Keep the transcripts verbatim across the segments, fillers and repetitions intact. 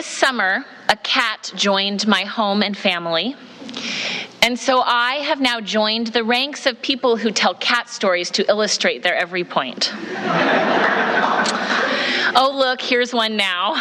This summer, a cat joined my home and family, and so I have now joined the ranks of people who tell cat stories to illustrate their every point. Oh, look, here's one now.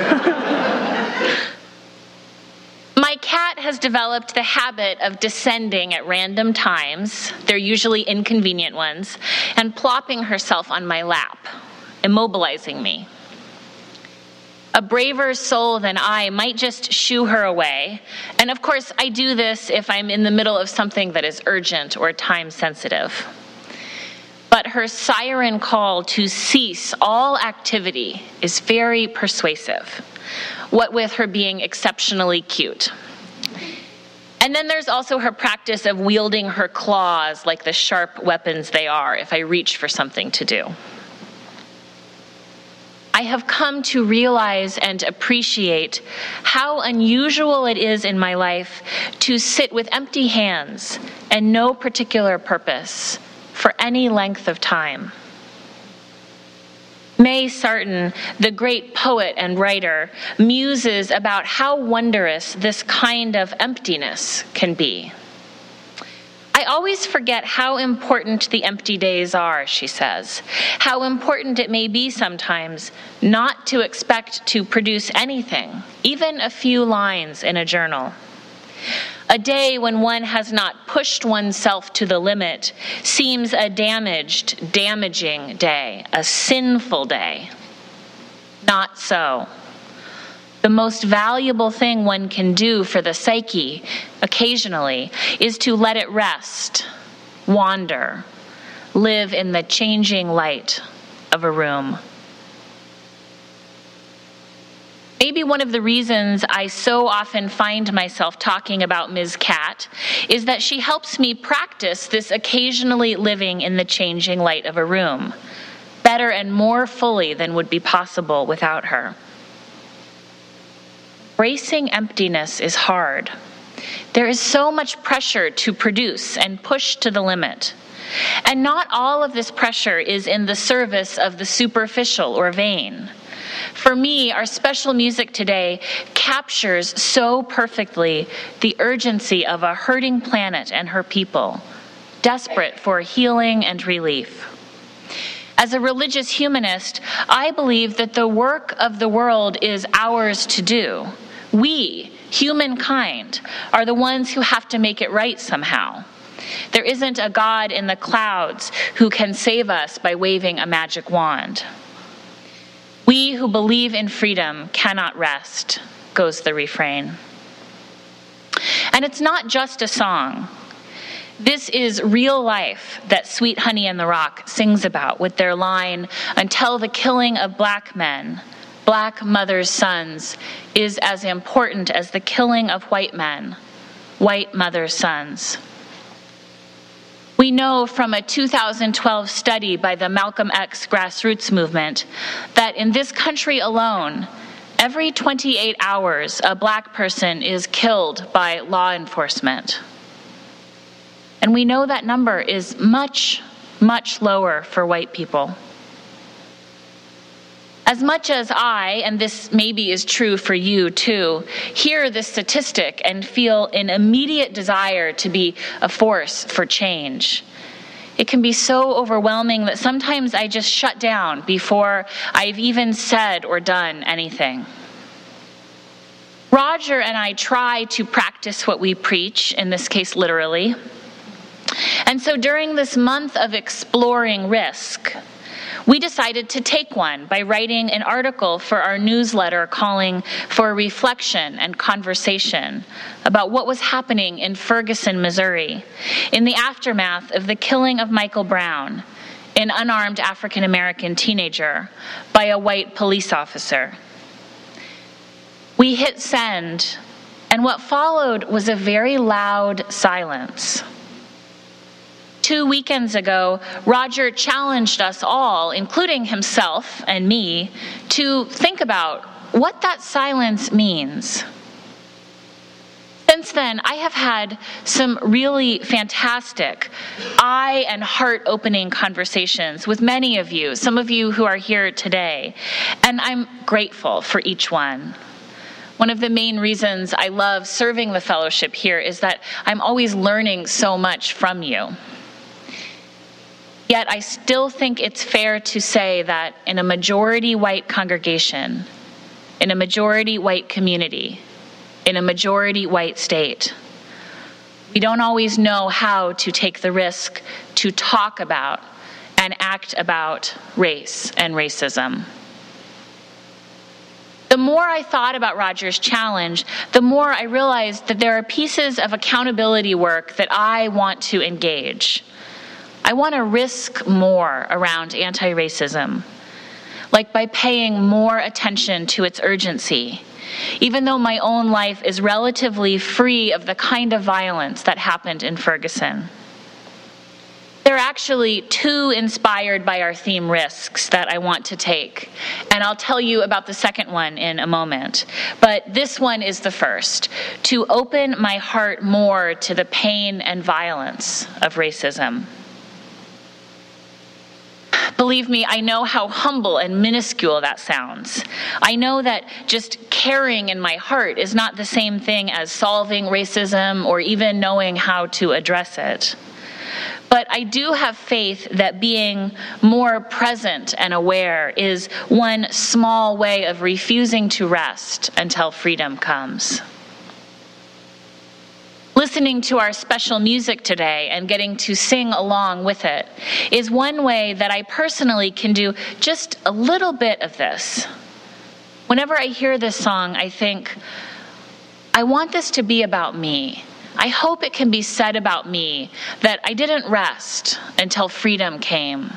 My cat has developed the habit of descending at random times, they're usually inconvenient ones, and plopping herself on my lap, immobilizing me. A braver soul than I might just shoo her away, and of course I do this if I'm in the middle of something that is urgent or time-sensitive. But her siren call to cease all activity is very persuasive, what with her being exceptionally cute. And then there's also her practice of wielding her claws like the sharp weapons they are if I reach for something to do. I have come to realize and appreciate how unusual it is in my life to sit with empty hands and no particular purpose for any length of time. May Sarton, the great poet and writer, muses about how wondrous this kind of emptiness can be. I always forget how important the empty days are, she says, how important it may be sometimes not to expect to produce anything, even a few lines in a journal. A day when one has not pushed oneself to the limit seems a damaged, damaging day, a sinful day. Not so. The most valuable thing one can do for the psyche, occasionally, is to let it rest, wander, live in the changing light of a room. Maybe one of the reasons I so often find myself talking about Miz Cat is that she helps me practice this occasionally living in the changing light of a room, better and more fully than would be possible without her. Embracing emptiness is hard. There is so much pressure to produce and push to the limit. And not all of this pressure is in the service of the superficial or vain. For me, our special music today captures so perfectly the urgency of a hurting planet and her people, desperate for healing and relief. As a religious humanist, I believe that the work of the world is ours to do. We, humankind, are the ones who have to make it right somehow. There isn't a God in the clouds who can save us by waving a magic wand. We who believe in freedom cannot rest, goes the refrain. And it's not just a song. This is real life that Sweet Honey in the Rock sings about with their line, "Until the killing of black men, black mothers' sons, is as important as the killing of white men, white mothers' sons." We know from a two thousand twelve study by the Malcolm X grassroots movement that in this country alone, every twenty-eight hours, a black person is killed by law enforcement. And we know that number is much, much lower for white people. As much as I, and this maybe is true for you too, hear this statistic and feel an immediate desire to be a force for change, it can be so overwhelming that sometimes I just shut down before I've even said or done anything. Roger and I try to practice what we preach, in this case literally. And so during this month of exploring risk, we decided to take one by writing an article for our newsletter calling for reflection and conversation about what was happening in Ferguson, Missouri, in the aftermath of the killing of Michael Brown, an unarmed African-American teenager, by a white police officer. We hit send, and what followed was a very loud silence. Two weekends ago, Roger challenged us all, including himself and me, to think about what that silence means. Since then, I have had some really fantastic eye and heart-opening conversations with many of you, some of you who are here today, and I'm grateful for each one. One of the main reasons I love serving the fellowship here is that I'm always learning so much from you. Yet I still think it's fair to say that in a majority white congregation, in a majority white community, in a majority white state, we don't always know how to take the risk to talk about and act about race and racism. The more I thought about Roger's challenge, the more I realized that there are pieces of accountability work that I want to engage. I want to risk more around anti-racism, like by paying more attention to its urgency, even though my own life is relatively free of the kind of violence that happened in Ferguson. There are actually two inspired by our theme risks that I want to take, and I'll tell you about the second one in a moment. But this one is the first, to open my heart more to the pain and violence of racism. Believe me, I know how humble and minuscule that sounds. I know that just caring in my heart is not the same thing as solving racism or even knowing how to address it. But I do have faith that being more present and aware is one small way of refusing to rest until freedom comes. Listening to our special music today and getting to sing along with it is one way that I personally can do just a little bit of this. Whenever I hear this song, I think, I want this to be about me. I hope it can be said about me that I didn't rest until freedom came.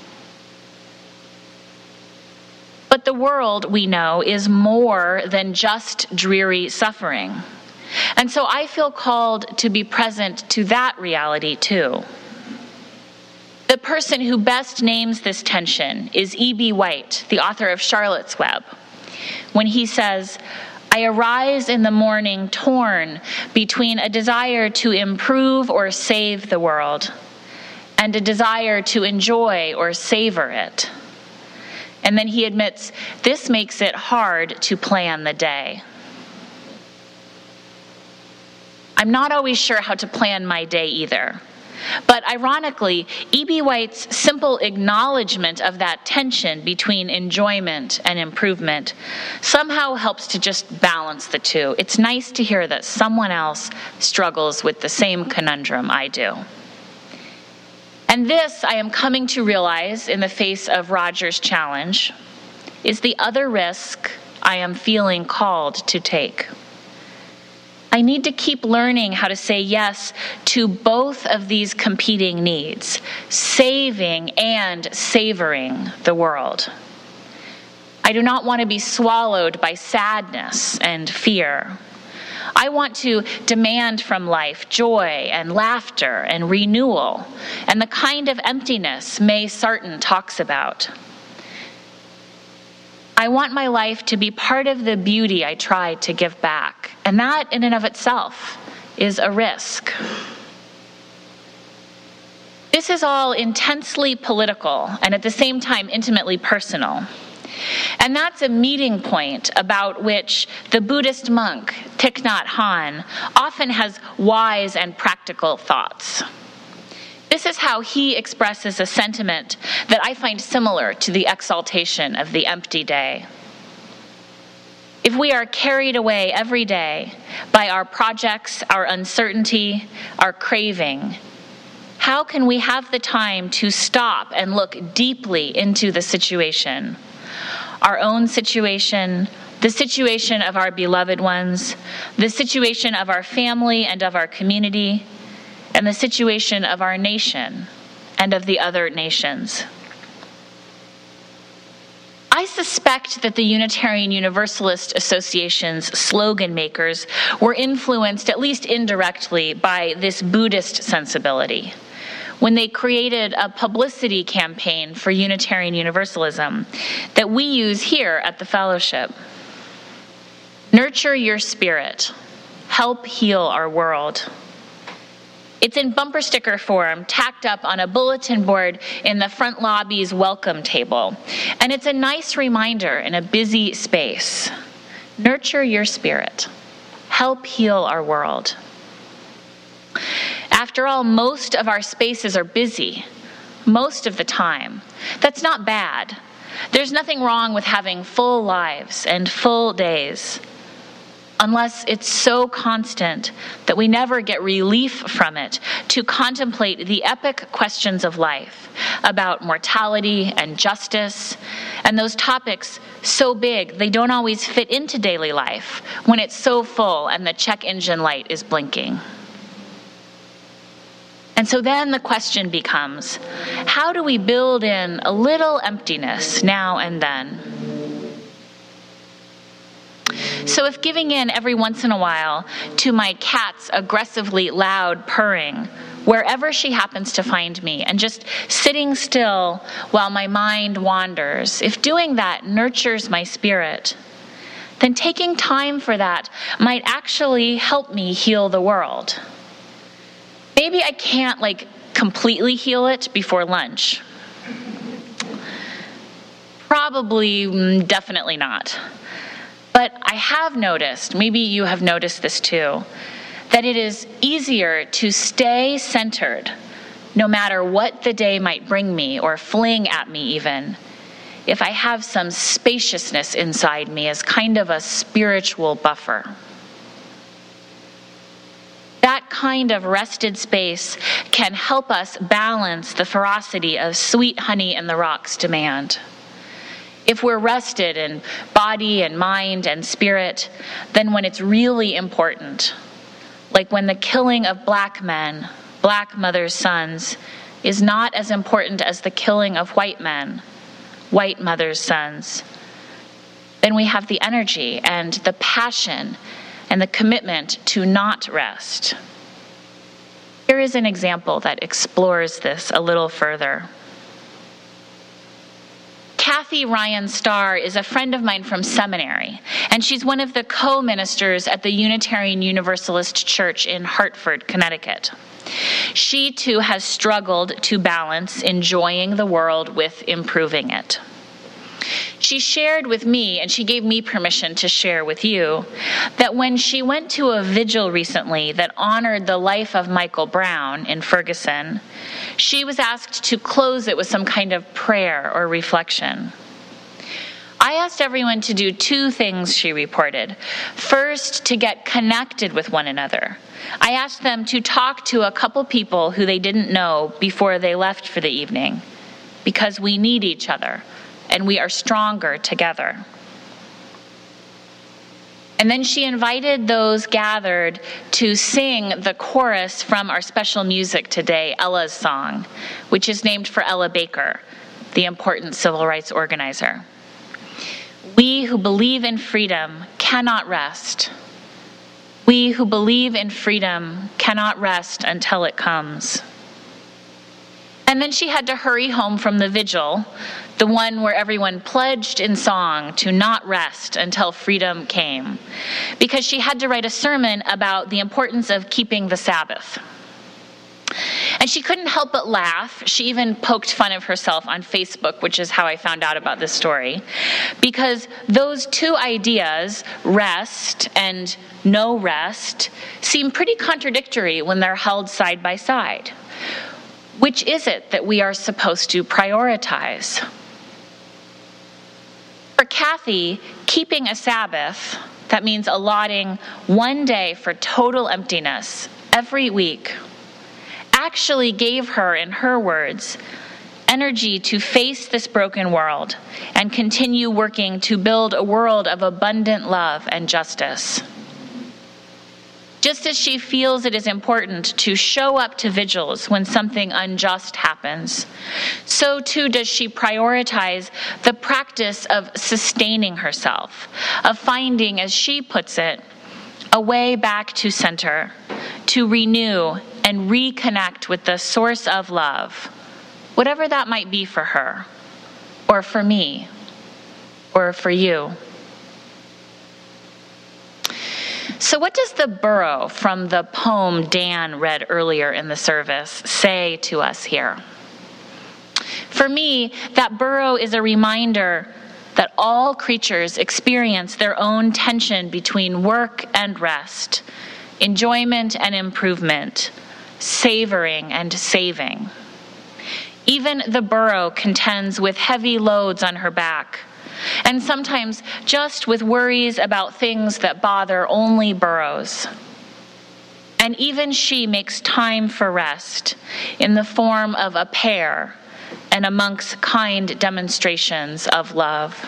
But the world, we know, is more than just dreary suffering. And so I feel called to be present to that reality too. The person who best names this tension is E B White, the author of Charlotte's Web, when he says, I arise in the morning torn between a desire to improve or save the world and a desire to enjoy or savor it. And then he admits, this makes it hard to plan the day. I'm not always sure how to plan my day either. But ironically, E B White's simple acknowledgement of that tension between enjoyment and improvement somehow helps to just balance the two. It's nice to hear that someone else struggles with the same conundrum I do. And this, I am coming to realize in the face of Roger's challenge, is the other risk I am feeling called to take. I need to keep learning how to say yes to both of these competing needs, saving and savoring the world. I do not want to be swallowed by sadness and fear. I want to demand from life joy and laughter and renewal, and the kind of emptiness May Sarton talks about. I want my life to be part of the beauty I try to give back, and that in and of itself is a risk. This is all intensely political and at the same time intimately personal. And that's a meeting point about which the Buddhist monk Thich Nhat Hanh often has wise and practical thoughts. This is how he expresses a sentiment that I find similar to the exaltation of the empty day. If we are carried away every day by our projects, our uncertainty, our craving, how can we have the time to stop and look deeply into the situation? Our own situation, the situation of our beloved ones, the situation of our family and of our community, and the situation of our nation and of the other nations. I suspect that the Unitarian Universalist Association's slogan makers were influenced, at least indirectly, by this Buddhist sensibility when they created a publicity campaign for Unitarian Universalism that we use here at the Fellowship. Nurture your spirit. Help heal our world. It's in bumper sticker form, tacked up on a bulletin board in the front lobby's welcome table. And it's a nice reminder in a busy space Nurture your spirit. Help heal our world. After all, most of our spaces are busy, most of the time. That's not bad. There's nothing wrong with having full lives and full days, unless it's so constant that we never get relief from it to contemplate the epic questions of life about mortality and justice, and those topics so big they don't always fit into daily life when it's so full and the check engine light is blinking. And so then the question becomes, how do we build in a little emptiness now and then? So if giving in every once in a while to my cat's aggressively loud purring, wherever she happens to find me, and just sitting still while my mind wanders, if doing that nurtures my spirit, then taking time for that might actually help me heal the world. Maybe I can't, like, completely heal it before lunch. Probably, definitely not. But I have noticed, maybe you have noticed this too, that it is easier to stay centered, no matter what the day might bring me or fling at me even, if I have some spaciousness inside me as kind of a spiritual buffer. That kind of rested space can help us balance the ferocity of sweet honey in the rocks demand. If we're rested in body and mind and spirit, then when it's really important, like when the killing of black men, black mothers' sons, is not as important as the killing of white men, white mothers' sons, then we have the energy and the passion and the commitment to not rest. Here is an example that explores this a little further. Kathy Ryan Starr is a friend of mine from seminary, and she's one of the co-ministers at the Unitarian Universalist Church in Hartford, Connecticut. She too has struggled to balance enjoying the world with improving it. She shared with me, and she gave me permission to share with you, that when she went to a vigil recently that honored the life of Michael Brown in Ferguson, she was asked to close it with some kind of prayer or reflection. I asked everyone to do two things, she reported. First, to get connected with one another. I asked them to talk to a couple people who they didn't know before they left for the evening, because we need each other, and we are stronger together. And then she invited those gathered to sing the chorus from our special music today, Ella's song, which is named for Ella Baker, the important civil rights organizer. We who believe in freedom cannot rest. We who believe in freedom cannot rest until it comes. And then she had to hurry home from the vigil, the one where everyone pledged in song to not rest until freedom came, because she had to write a sermon about the importance of keeping the Sabbath. And she couldn't help but laugh. She even poked fun of herself on Facebook, which is how I found out about this story, because those two ideas, rest and no rest, seem pretty contradictory when they're held side by side. Which is it that we are supposed to prioritize? For Kathy, keeping a Sabbath, that means allotting one day for total emptiness every week, actually gave her, in her words, energy to face this broken world and continue working to build a world of abundant love and justice. Just as she feels it is important to show up to vigils when something unjust happens, so too does she prioritize the practice of sustaining herself, of finding, as she puts it, a way back to center, to renew and reconnect with the source of love, whatever that might be for her, or for me, or for you. So what does the burrow from the poem Dan read earlier in the service say to us here? For me, that burrow is a reminder that all creatures experience their own tension between work and rest, enjoyment and improvement, savoring and saving. Even the burro contends with heavy loads on her back, and sometimes just with worries about things that bother only burros. And even she makes time for rest in the form of a pear and amongst kind demonstrations of love.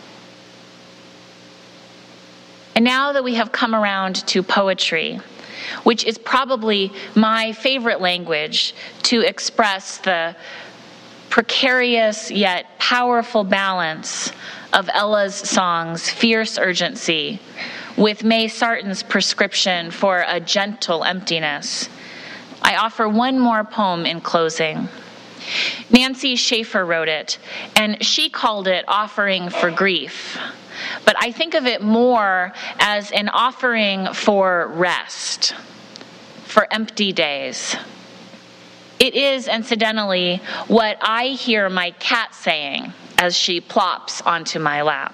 And now that we have come around to poetry, which is probably my favorite language to express the precarious yet powerful balance of Ella's song's fierce urgency with May Sarton's prescription for a gentle emptiness, I offer one more poem in closing. Nancy Schaefer wrote it, and she called it Offering for Grief. But I think of it more as an offering for rest, for empty days. It is, incidentally, what I hear my cat saying as she plops onto my lap.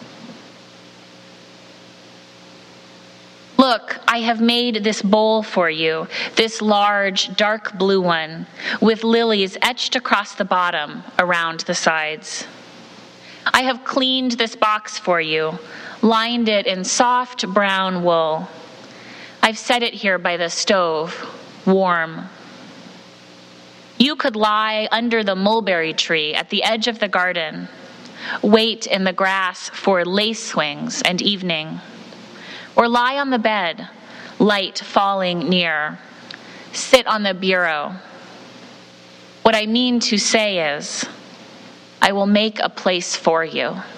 Look, I have made this bowl for you, this large, dark blue one, with lilies etched across the bottom around the sides. I have cleaned this box for you, lined it in soft brown wool. I've set it here by the stove, warm. You could lie under the mulberry tree at the edge of the garden, wait in the grass for lace swings and evening, or lie on the bed, light falling near, sit on the bureau. What I mean to say is, I will make a place for you.